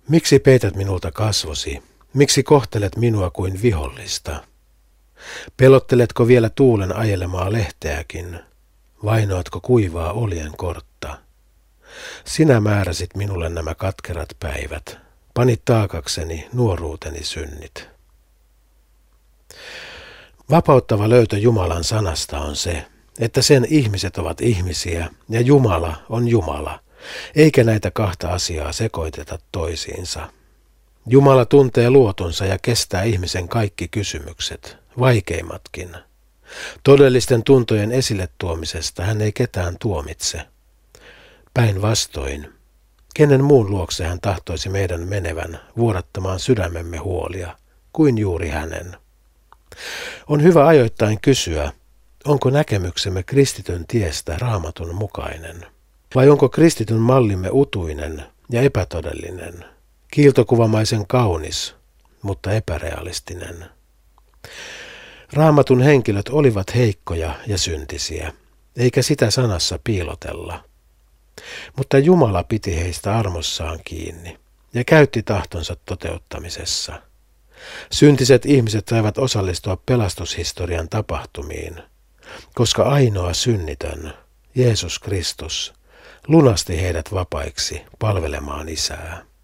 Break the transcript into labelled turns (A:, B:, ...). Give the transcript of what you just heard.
A: Miksi peität minulta kasvosi? Miksi kohtelet minua kuin vihollista? Pelotteletko vielä tuulen ajelemaa lehteäkin? Vainoatko kuivaa oljen kortta? Sinä määräsit minulle nämä katkerat päivät. Panit taakakseni nuoruuteni synnit. Vapauttava löytö Jumalan sanasta on se, että sen ihmiset ovat ihmisiä ja Jumala on Jumala, eikä näitä kahta asiaa sekoiteta toisiinsa. Jumala tuntee luotonsa ja kestää ihmisen kaikki kysymykset, vaikeimmatkin. Todellisten tuntojen esille tuomisesta hän ei ketään tuomitse. Päinvastoin, kenen muun luokse hän tahtoisi meidän menevän vuodattamaan sydämemme huolia, kuin juuri hänen. On hyvä ajoittain kysyä, onko näkemyksemme kristityn tiestä Raamatun mukainen, vai onko kristityn mallimme utuinen ja epätodellinen, kiiltokuvamaisen kaunis, mutta epärealistinen. Raamatun henkilöt olivat heikkoja ja syntisiä, eikä sitä sanassa piilotella. Mutta Jumala piti heistä armossaan kiinni ja käytti tahtonsa toteuttamisessa. Syntiset ihmiset saivat osallistua pelastushistorian tapahtumiin, koska ainoa synnitön, Jeesus Kristus, lunasti heidät vapaiksi palvelemaan Isää.